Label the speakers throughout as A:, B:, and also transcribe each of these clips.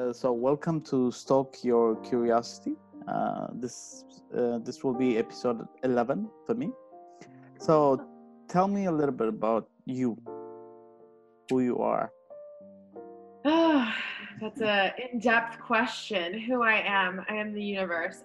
A: So welcome to Stoke Your Curiosity. This will be episode 11 for me. So tell me a little bit about you, who you are.
B: Oh, that's a in-depth question. Who I am the universe.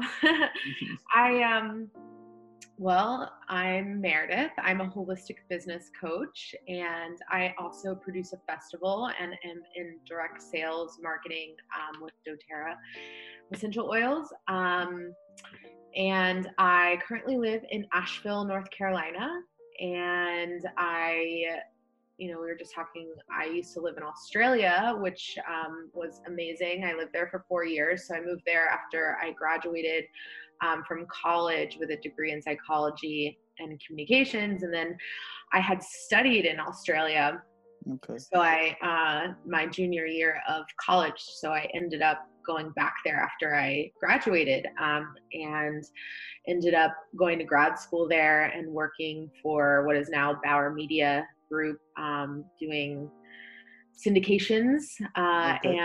B: I'm Meredith. I'm a holistic business coach, and I also produce a festival and am in direct sales marketing with doTERRA essential oils. And I currently live in Asheville, North Carolina, and we were just talking, I used to live in Australia, which was amazing. I lived there for 4 years. So I moved there after I graduated from college with a degree in psychology and communications. And then I had studied in Australia.
A: Okay.
B: So my junior year of college, so I ended up going back there after I graduated and ended up going to grad school there and working for what is now Bauer Media Group, doing syndications
A: Okay.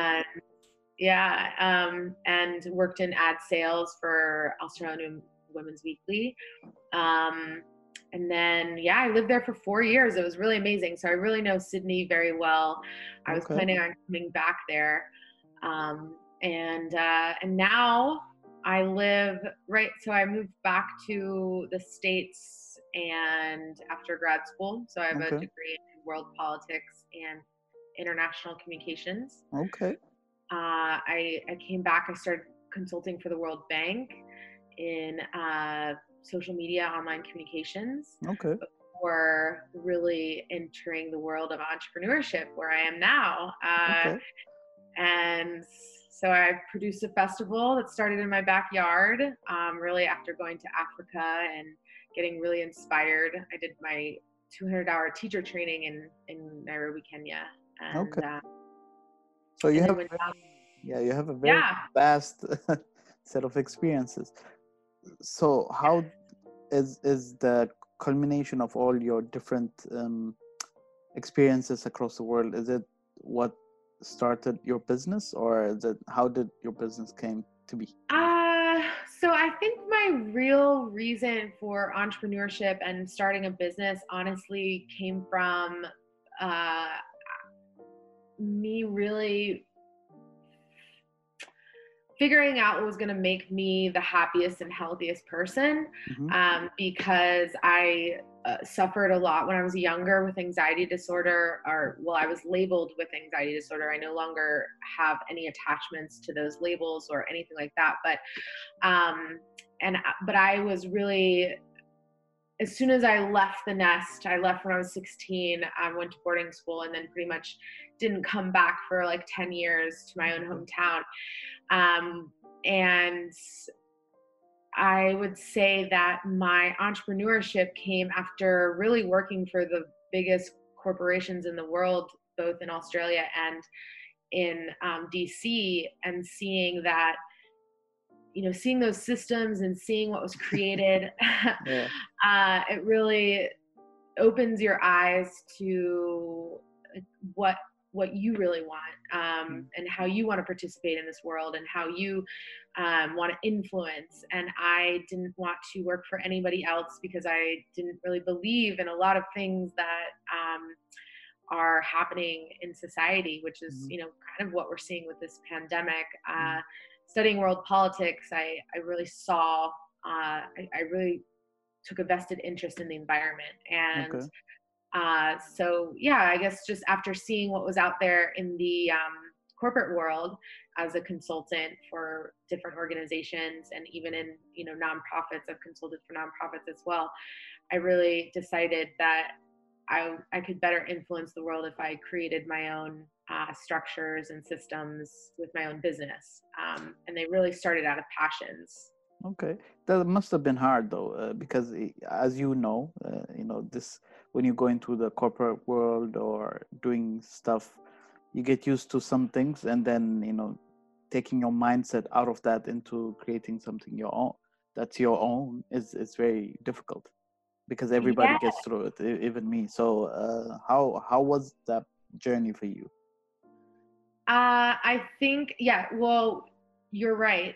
B: and worked in ad sales for Australian Women's Weekly. And then, I lived there for 4 years. It was really amazing. So I really know Sydney very well. I was planning on coming back there. And now I live so I moved back to the States and after grad school. So I have a degree in world politics and international communications.
A: Okay.
B: I came back. I started consulting for the World Bank in social media, online communications.
A: Okay.
B: Before really entering the world of entrepreneurship, where I am now. And so I produced a festival that started in my backyard, really after going to Africa and getting really inspired. I did my 200-hour teacher training in Nairobi, Kenya. And,
A: so you have a very vast set of experiences. So how is the culmination of all your different experiences across the world? Is it what started your business, or is it how did your business came to be?
B: So I think my real reason for entrepreneurship and starting a business honestly came from me really figuring out what was going to make me the happiest and healthiest person, because I suffered a lot when I was younger with anxiety disorder, I was labeled with anxiety disorder. I no longer have any attachments to those labels or anything like that. But I was really, as soon as I left the nest, I left when I was 16, I went to boarding school and then pretty much didn't come back for like 10 years to my own hometown. And I would say that my entrepreneurship came after really working for the biggest corporations in the world, both in Australia and in DC, and seeing that, seeing those systems and seeing what was created, it really opens your eyes to what you really want, and how you want to participate in this world and how you want to influence. And I didn't want to work for anybody else because I didn't really believe in a lot of things that are happening in society, which is, kind of what we're seeing with this pandemic. Studying world politics, I really saw, I really took a vested interest in the environment. And I guess just after seeing what was out there in the corporate world as a consultant for different organizations, and even in nonprofits, I've consulted for nonprofits as well, I really decided that I could better influence the world if I created my own structures and systems with my own business, and they really started out of passions.
A: Okay, that must have been hard though, because as this, when you go into the corporate world or doing stuff, you get used to some things, and then taking your mindset out of that into creating something that's your own is very difficult, because everybody gets through it, even me. So how was that journey for you?
B: I think, yeah, well, you're right.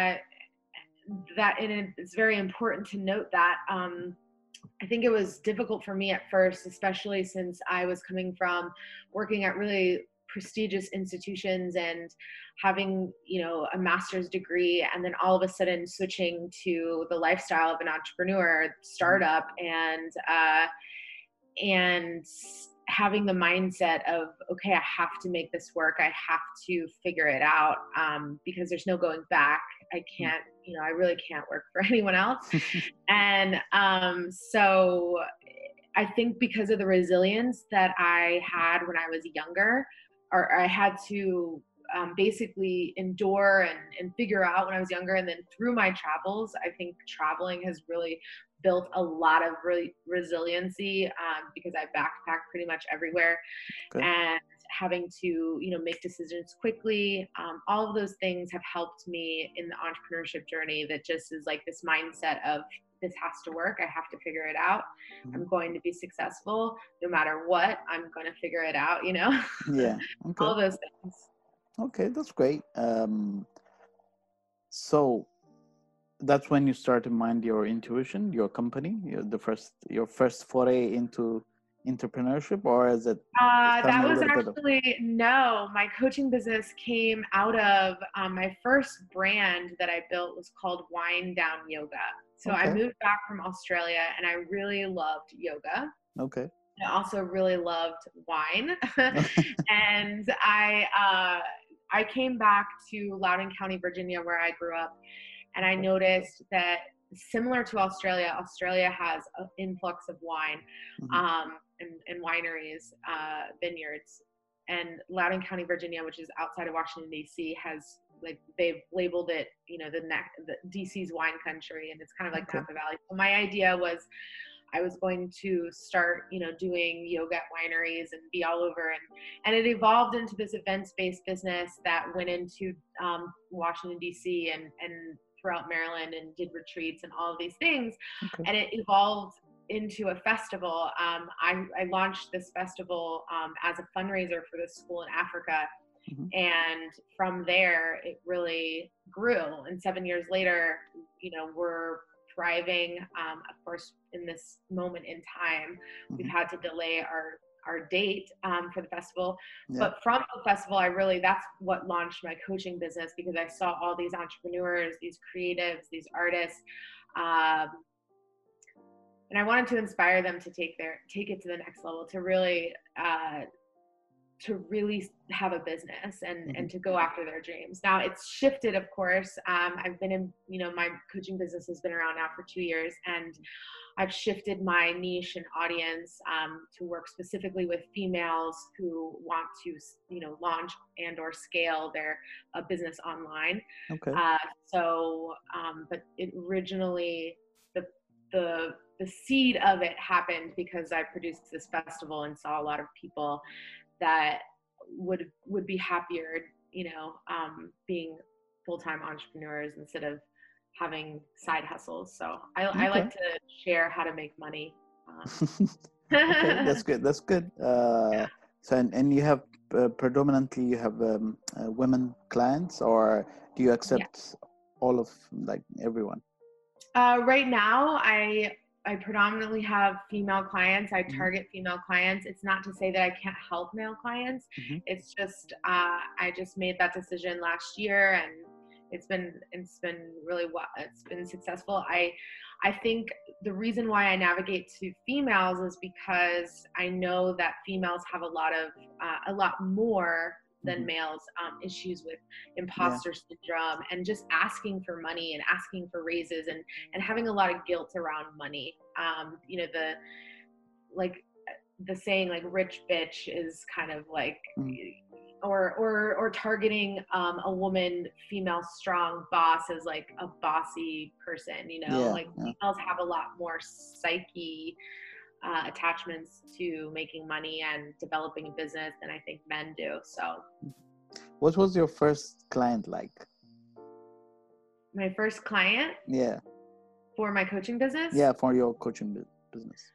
B: It's very important to note that I think it was difficult for me at first, especially since I was coming from working at really prestigious institutions and having, a master's degree, and then all of a sudden switching to the lifestyle of an entrepreneur
A: Mhm.
B: startup, and having the mindset of, okay, I have to make this work. I have to figure it out, because there's no going back. I
A: Mm.
B: can't, I really can't work for anyone else. And so I think because of the resilience that I had when I was younger, or I had to basically endure and figure out when I was younger, and then through my travels, I think traveling has really built a lot of really resiliency, because I backpacked pretty much everywhere,
A: Okay.
B: and having to make decisions quickly. All of those things have helped me in the entrepreneurship journey, that just is like this mindset of, this has to work, I have to figure it out,
A: Mhm.
B: I'm going to be successful no matter what, I'm going to figure it out,
A: Yeah. Okay.
B: all those things.
A: Okay, that's great. So that's when you start to mind your intuition, your company, your first foray into entrepreneurship, or is it? Just tell me
B: That
A: a
B: was
A: little bit of.
B: actually, no, my coaching business came out of my first brand that I built was called Wind Down Yoga. So I
A: Okay.
B: moved back from Australia and I really loved yoga.
A: Okay.
B: I also really loved wine. And I came back to Loudoun County, Virginia, where I grew up, and I
A: Okay.
B: noticed that, similar to Australia, Australia has an influx of wine,
A: Mhm.
B: and wineries, vineyards. And Loudoun County, Virginia, which is outside of Washington, D.C., has, like, they've labeled it, the DC's wine country, and it's kind of like
A: Okay.
B: Napa Valley. So my idea was, I was going to start, doing yoga at wineries and be all over. And it evolved into this events-based business that went into Washington, D.C. and throughout Maryland, and did retreats and all of these things.
A: Okay.
B: And it evolved into a festival. I launched this festival as a fundraiser for this school in Africa.
A: Mhm.
B: And from there, it really grew. And 7 years later, we're thriving. Of course, in this moment in time, we've
A: Mhm.
B: had to delay our date for the festival.
A: Yeah.
B: But from the festival, that's what launched my coaching business, because I saw all these entrepreneurs, these creatives, these artists, um, and I wanted to inspire them to take it to the next level, to really have a business, and
A: Mhm.
B: to go after their dreams. Now it's shifted, of course. I've been in, my coaching business has been around now for 2 years, and I've shifted my niche and audience to work specifically with females who want to, launch and or scale their business online.
A: Okay.
B: Uh, but it originally, the the seed of it happened because I produced this festival and saw a lot of people that would be happier, being full-time entrepreneurs instead of having side hustles. So I
A: Okay.
B: like to share how to make money.
A: Okay, that's good. That's good. So and you have predominantly you have women clients, or do you
B: Yeah.
A: accept all of, like, everyone?
B: Right now, I predominantly have female clients. I
A: Mhm.
B: target female clients. It's not to say that I can't help male clients.
A: Mhm.
B: It's just I just made that decision last year, and it's been really it's been successful. I think the reason why I navigate to females is because I know that females have a lot more than
A: Mhm.
B: males, issues with
A: Yeah.
B: imposter syndrome, and just asking for money and asking for raises, and having a lot of guilt around money. The, like, the saying, like, rich bitch is kind of like,
A: Mhm.
B: or targeting a woman, female strong boss, as like a bossy person.
A: Yeah.
B: Like,
A: Yeah.
B: females have a lot more psyche attachments to making money and developing a business than I think men do. So
A: What was your first client like?
B: my first client
A: Yeah.
B: for my coaching business,
A: Yeah, for your coaching business.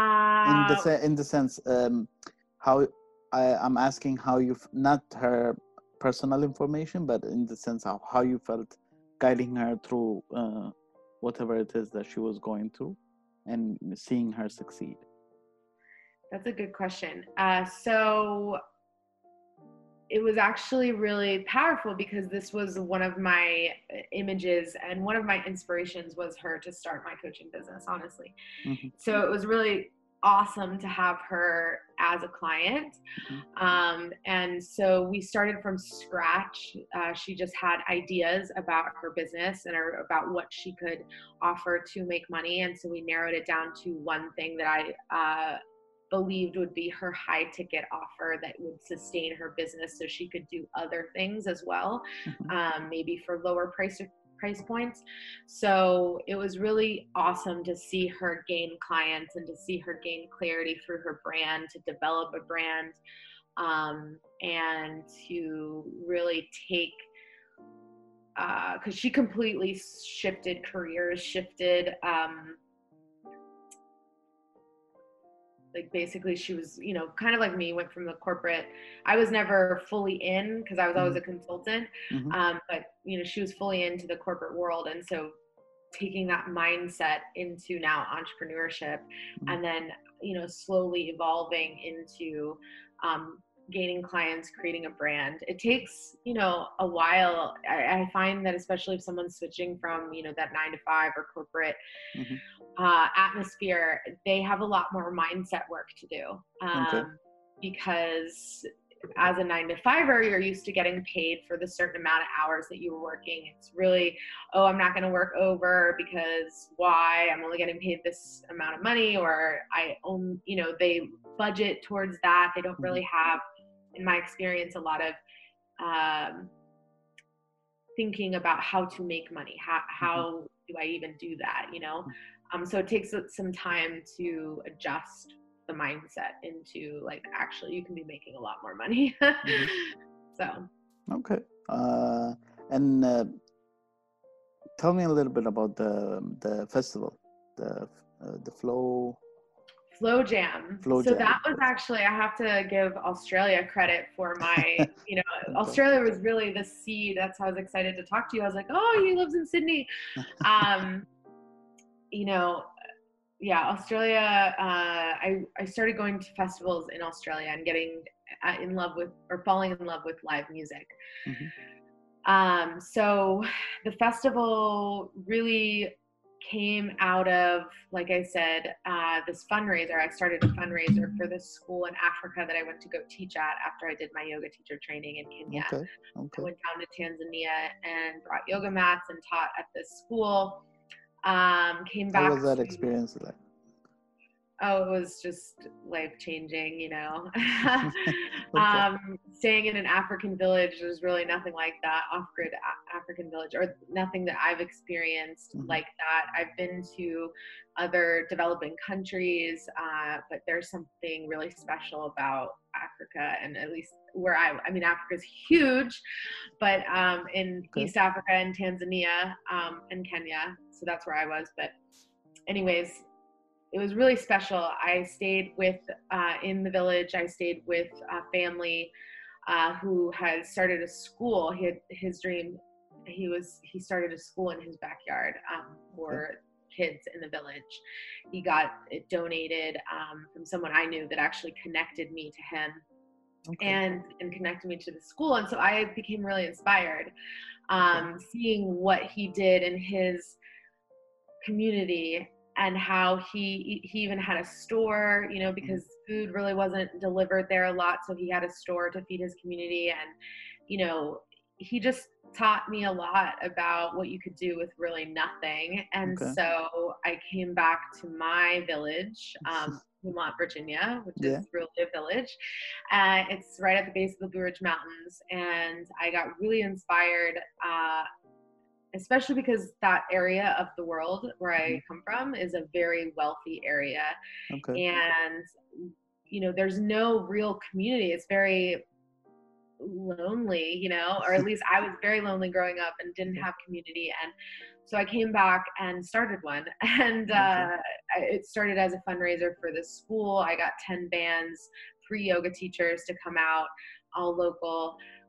B: uh
A: In the sense, how I'm asking how you not her personal information, but in the sense of how you felt guiding her through whatever it is that she was going through and seeing her succeed.
B: That's a good question. So it was actually really powerful because this was one of my images, and one of my inspirations was her to start my coaching business, honestly.
A: Mm-hmm.
B: So it was really awesome to have her as a client.
A: Mm-hmm.
B: And so we started from scratch. She just had ideas about her business and about what she could offer to make money. And so we narrowed it down to one thing that I believed would be her high ticket offer that would sustain her business, so she could do other things as well, maybe for lower price points. So it was really awesome to see her gain clients and to see her gain clarity through her brand, to develop a brand, and to really take, because she completely shifted careers, like basically she was, kind of like me, went from the corporate. I was never fully in because I was always a consultant.
A: Mm-hmm.
B: But she was fully into the corporate world. And so taking that mindset into now entrepreneurship, and then, slowly evolving into, gaining clients, creating a brand. It takes, a while. I find that especially if someone's switching from, that 9 to 5 or corporate atmosphere, they have a lot more mindset work to do, because as a 9 to 5er, you're used to getting paid for the certain amount of hours that you were working. It's really, I'm not going to work over because why? I'm only getting paid this amount of money, or they budget towards that. They don't really have, in my experience, a lot of thinking about how to make money. How do I even do that? So it takes some time to adjust the mindset into like, actually you can be making a lot more money. So
A: okay. And tell me a little bit about the festival, the Flow
B: Jam.
A: Flow
B: So
A: Jam.
B: that was actually, I have to give Australia credit for my, Australia was really the seed. That's how I was excited to talk to you. I was like, oh, he lives in Sydney. Yeah, Australia, I started going to festivals in Australia and getting falling in love with live music. So the festival really came out of, like I said, this fundraiser. I started a fundraiser for this school in Africa that I went to go teach at after I did my yoga teacher training in Kenya.
A: Okay.
B: I went down to Tanzania and brought yoga mats and taught at this school. Came back.
A: How was that experience like?
B: Oh, it was just life-changing, Staying in an African village, there's really nothing like that, off-grid African village, or nothing that I've experienced like that. I've been to other developing countries, but there's something really special about Africa, and at least where Africa's huge, but in East Africa and Tanzania and Kenya, so that's where I was. But anyways, it was really special. I stayed in the village. I stayed with a family who had started a school. His dream, he started a school in his backyard for kids in the village. He got it donated from someone I knew that actually connected me to him, and connected me to the school. And so I became really inspired, seeing what he did in his community, and how he even had a store, because food really wasn't delivered there a lot. So he had a store to feed his community. And, he just taught me a lot about what you could do with really nothing. And so I came back to my village, Vermont, Virginia, which is really a village. It's right at the base of the Blue Ridge Mountains. And I got really inspired, especially because that area of the world where I come from is a very wealthy area. And, there's no real community. It's very lonely, or at least I was very lonely growing up and didn't have community. And so I came back and started one. And it started as a fundraiser for the school. I got 10 bands, 3 yoga teachers to come out, all local.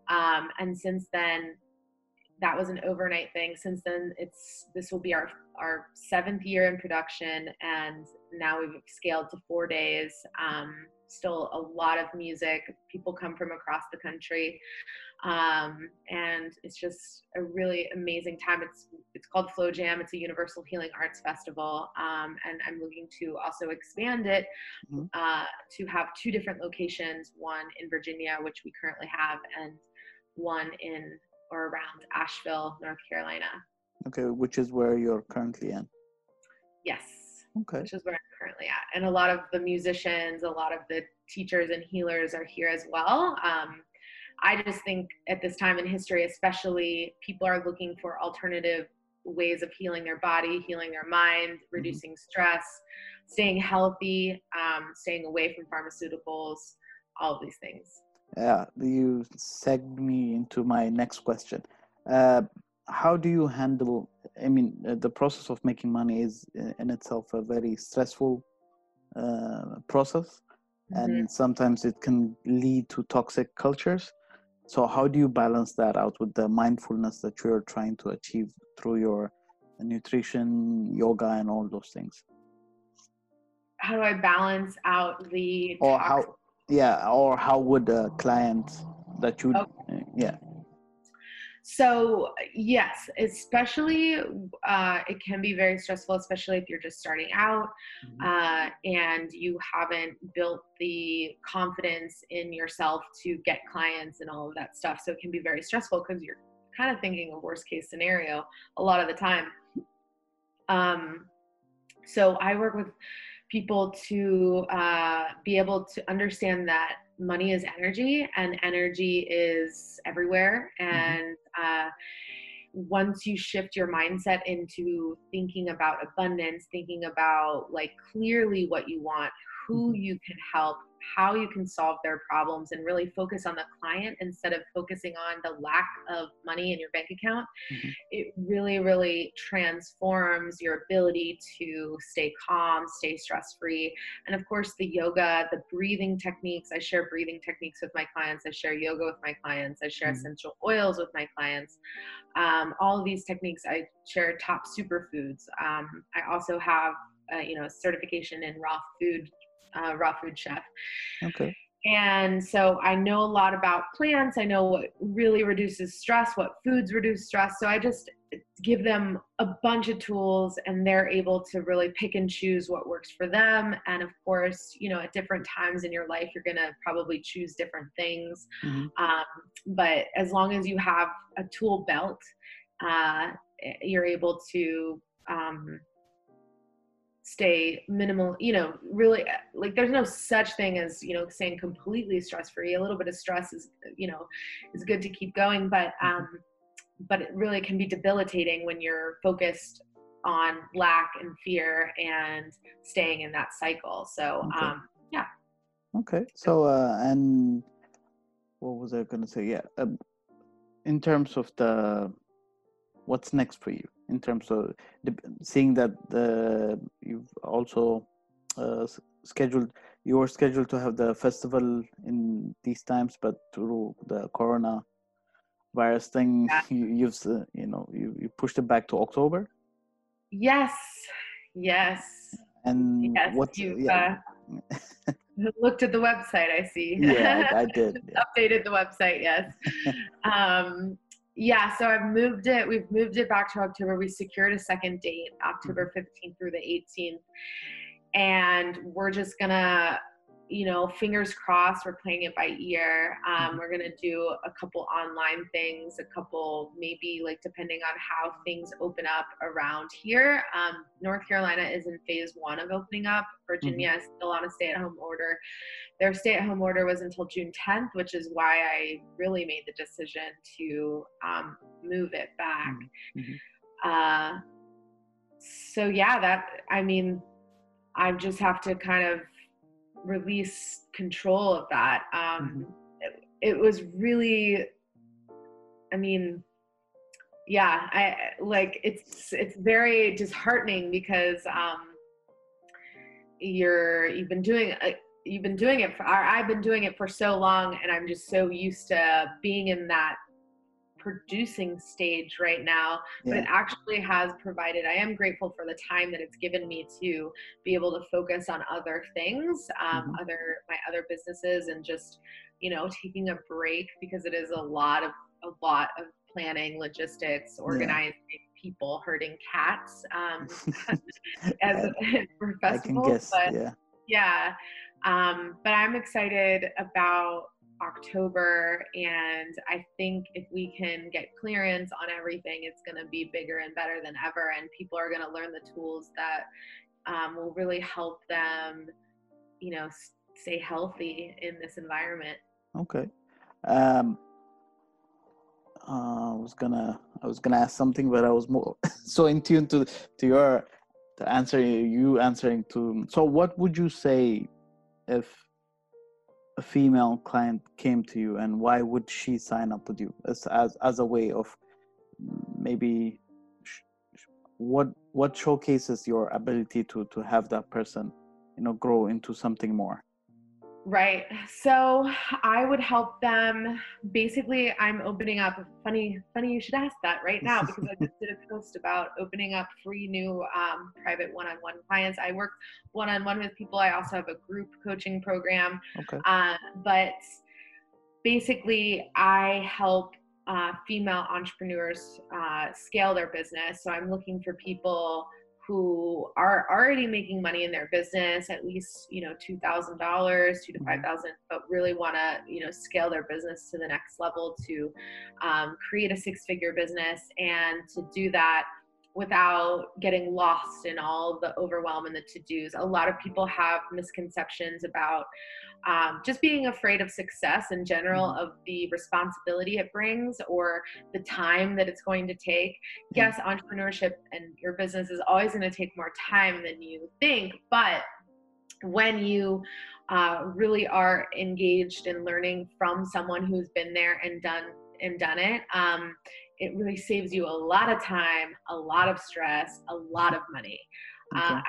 B: And since then, that was an overnight thing. Since then, this will be our 7th year in production, and now we've scaled to 4 days. Still a lot of music. People come from across the country, and it's just a really amazing time. It's called Flow Jam. It's a Universal Healing Arts Festival, and I'm looking to also expand it to have 2 different locations: one in Virginia, which we currently have, and one in or around Asheville, North Carolina.
A: Okay, which is where you're currently in.
B: Yes.
A: Okay.
B: Which is where I'm currently at. And a lot of the musicians, a lot of the teachers and healers are here as well. I just think at this time in history, especially, people are looking for alternative ways of healing their body, healing their mind, reducing stress, staying healthy, staying away from pharmaceuticals, all of these things.
A: Yeah, you segged me into my next question. How do you handle, I mean, the process of making money is in itself a very stressful process, and sometimes it can lead to toxic cultures. So how do you balance that out with the mindfulness that you're trying to achieve through your nutrition, yoga, and all those things?
B: How do I balance out the
A: Or
B: toxic?
A: how would a client that you,
B: So yes, especially it can be very stressful, especially if you're just starting out and you haven't built the confidence in yourself to get clients and all of that stuff. So it can be very stressful because you're kind of thinking of worst case scenario a lot of the time. So I work with people to be able to understand that money is energy, and energy is everywhere. And once you shift your mindset into thinking about abundance, thinking about like clearly what you want, who you can help, how you can solve their problems, and really focus on the client instead of focusing on the lack of money in your bank account, it really, really transforms your ability to stay calm, stay stress-free. And of course, the yoga, the breathing techniques, I share breathing techniques with my clients. I share yoga with my clients. I share essential oils with my clients. All of these techniques, I share top superfoods. I also have, a certification in raw food chef.
A: Okay.
B: And so I know a lot about plants. I know what really reduces stress, what foods reduce stress. So I just give them a bunch of tools, and they're able to really pick and choose what works for them. And of course, at different times in your life, you're going to probably choose different things. But as long as you have a tool belt, you're able to stay minimal, really, like there's no such thing as, saying completely stress-free. A little bit of stress is good to keep going, but it really can be debilitating when you're focused on lack and fear and staying in that cycle. So, yeah.
A: Okay. So, and what was I going to say? Yeah. In terms of what's next for you, in terms of seeing that you've also you were scheduled to have the festival in these times, but through the coronavirus thing, you pushed it back to October.
B: Yes.
A: And
B: yes,
A: what?
B: Looked at the website, I see.
A: Yeah, I did. Yeah.
B: Updated the website, yes. So we've moved it back to October. We secured a second date, October 15th through the 18th. And we're just gonna, fingers crossed, we're playing it by ear. We're gonna do a couple online things, a couple maybe like depending on how things open up around here. North Carolina is in phase 1 of opening up. Virginia is still on a stay-at-home order. Their stay-at-home order was until June 10th, which is why I really made the decision to move it back. I just have to kind of release control of that. It was really, it's very disheartening because you've been doing you've been doing it for, or I've been doing it for so long, and I'm just so used to being in that producing stage right now, but
A: Yeah.
B: it actually has provided, I am grateful for the time that it's given me to be able to focus on other things,
A: Hmm.
B: my other businesses, and just, you know, taking a break, because it is a lot of planning, logistics,
A: Yeah.
B: organizing people, herding cats, as
A: I,
B: for
A: I can
B: festivals.
A: guess.
B: But
A: Yeah.
B: yeah, but I'm excited about October, and I think if we can get clearance on everything, it's going to be bigger and better than ever, and people are going to learn the tools that will really help them, you know, stay healthy in this environment.
A: Okay. Um, I was gonna ask something, but I was more so in tune to your to answer you answering to. So, what would you say if a female client came to you, and why would she sign up with you as a way of maybe what showcases your ability to have that person, grow into something more?
B: Right. So I would help them. Basically, I'm opening up. Funny you should ask that right now, because I just did a post about opening up free new private one-on-one clients. I work one-on-one with people. I also have a group coaching program.
A: Okay.
B: But basically, I help female entrepreneurs scale their business. So I'm looking for people who are already making money in their business, at least, you know, $2,000, two to
A: Mhm.
B: 5,000, but really want to, you know, scale their business to the next level, to create a six-figure business, and to do that without getting lost in all the overwhelm and the to-dos. A lot of people have misconceptions about just being afraid of success in general,
A: Mhm.
B: of the responsibility it brings, or the time that it's going to take.
A: Yeah.
B: Yes, entrepreneurship and your business is always going to take more time than you think, but when you really are engaged in learning from someone who's been there and done it, it really saves you a lot of time, a lot of stress, a lot of money.
A: Okay.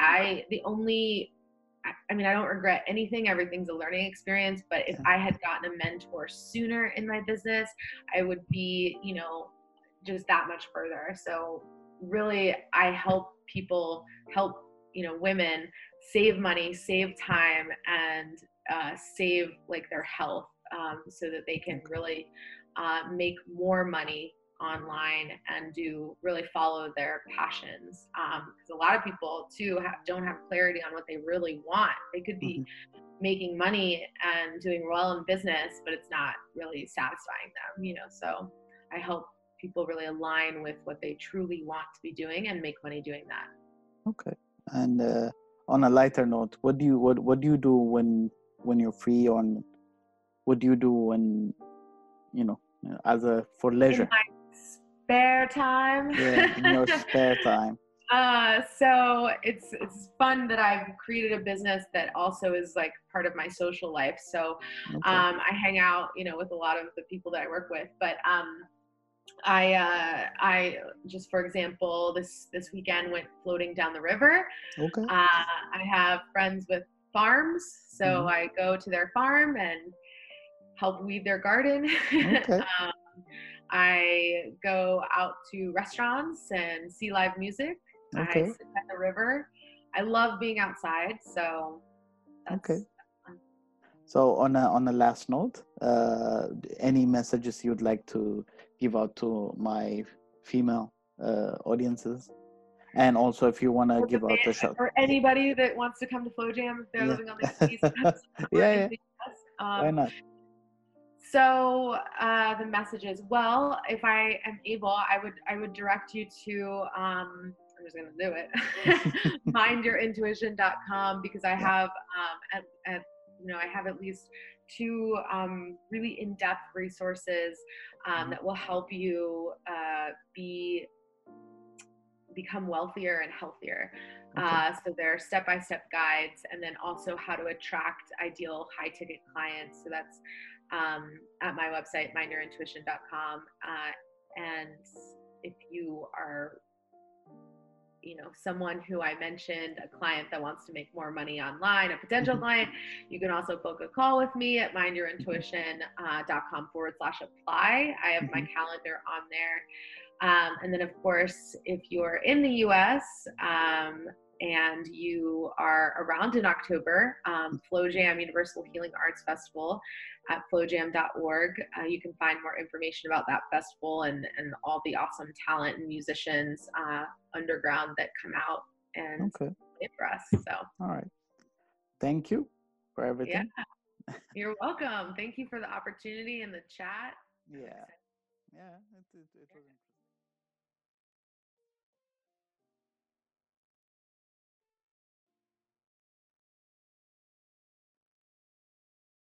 B: I mean, I don't regret anything. Everything's a learning experience. But if
A: Yeah.
B: I had gotten a mentor sooner in my business, I would be, you know, just that much further. So really, I help people, help, you know, women save money, save time, and save like their health, so that they can
A: Okay.
B: really make more money online and do really follow their passions, because a lot of people too don't have clarity on what they really want. They could be
A: Mhm.
B: making money and doing well in business, but it's not really satisfying them, you know. So I help people really align with what they truly want to be doing and make money doing that.
A: Okay. And on a lighter note, what do you do when you're free? On what do you do when you know as a for
B: In
A: leisure?
B: my spare time.
A: Yeah, in your spare time.
B: So it's fun that I've created a business that also is like part of my social life. So
A: Okay.
B: I hang out, you know, with a lot of the people that I work with. But I just, for example, this weekend went floating down the river.
A: Okay.
B: I have friends with farms, so
A: Hmm.
B: I go to their farm and help weed their garden.
A: Okay.
B: um, I go out to restaurants and see live music. I
A: Okay.
B: sit at the river. I love being outside, so
A: Okay.
B: that's fun.
A: So on a last note, any messages you'd like to give out to my female audiences, and also if you want to
B: Or
A: give out a shout.
B: or anybody that wants to come to Flow Jam if they're
A: Yeah.
B: living on the East Coast or
A: Yeah,
B: in
A: yeah.
B: the US.
A: Why not?
B: So the messages. Well, if I am able, I would direct you to. I'm just gonna do it. Mindyourintuition.com, because I
A: Yeah.
B: have at I have at least two really in-depth resources
A: Mhm.
B: that will help you become wealthier and healthier.
A: Okay.
B: So there are step-by-step guides, and then also how to attract ideal high-ticket clients. So that's at my website, mindyourintuition.com. And if you are someone who I mentioned, a client that wants to make more money online, a potential client, you can also book a call with me at mindyourintuition.com/apply. I have my calendar on there. And then, of course, if you're in the US and you are around in October, FlowJam Universal Healing Arts Festival at flowjam.org. You can find more information about that festival and all the awesome talent and musicians underground that come out and play for us. So,
A: all right. Thank you for everything.
B: Yeah, you're welcome. Thank you for the opportunity and the chat.
A: Yeah. Yeah, it was incredible.